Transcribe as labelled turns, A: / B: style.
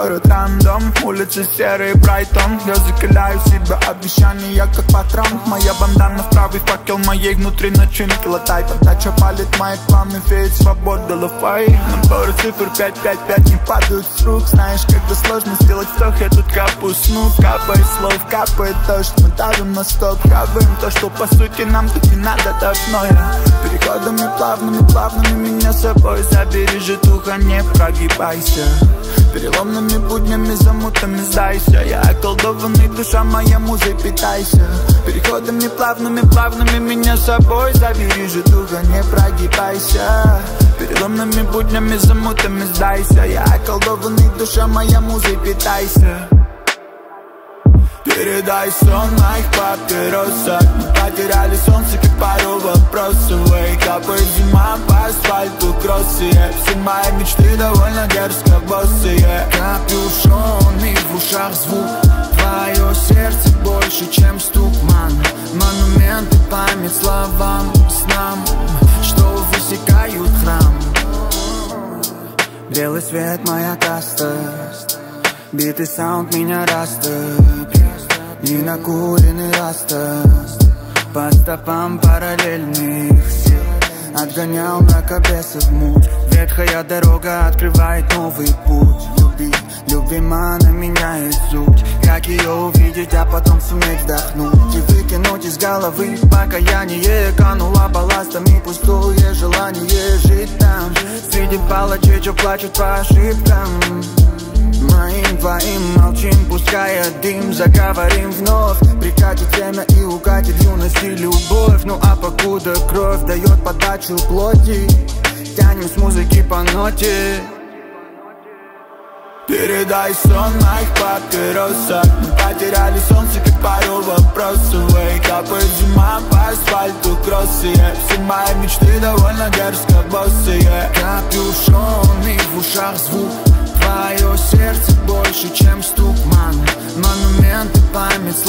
A: Город рандом, улицы серые, Брайтон. Я закаляю себя, обещания как патрон. Моя бандана в правый факел моей внутри начинки латай. Подача палит мои планы, феет свобода лафай. Наборы цифр 555 не падают с рук. Знаешь, когда сложно сделать вдох, я тут капаю сну. Капает слов, капает дождь, мы давим на стоп. Хаваем то, что по сути нам тут не надо давно. Я переходами плавными меня с собой забери, житуха, не прогибайся. Переломными буднями, замутами сдайся. Я околдованный, душа моя музой питайся. Переходами плавными меня с собой забери, житуха, не прогибайся. Переломными буднями, замутами сдайся. Я околдованный, душа моя музой питайся. Передай сон моих папиросах. Мы потеряли солнце, как пару вопросов. Капает зима по асфальту, кроссы. Все мои мечты довольно дерзко босые. Капюшон и в ушах звук. Твое сердце больше, чем стук, ман. Монументы, память словам, снам, что высекают храм. Белый свет, моя каста. Битый саунд меня растопит. И накуренный раста. По стопам параллельных сил отгонял мракобесов муть. Ветхая дорога открывает новый путь. Любима она меняет суть. Как ее увидеть, а потом суметь вдохнуть и выкинуть из головы покаяние. Канула балластами пустое желание жить там. Среди палачей, что плачут по ошибкам. Моим твоим молчим, пуская дым. Заговорим вновь, прикатит время и укатит юность и любовь. Ну а покуда кровь дает подачу плоти, тянем с музыки по ноте. Передай сон моих папиросах. Мы потеряли солнце, как пару вопросов. Капает зима по асфальту, кроссы. Все мои мечты довольно дерзко босые. Капюшон и в ушах звук. Твое сердце больше, чем стук, ман. Монументы, память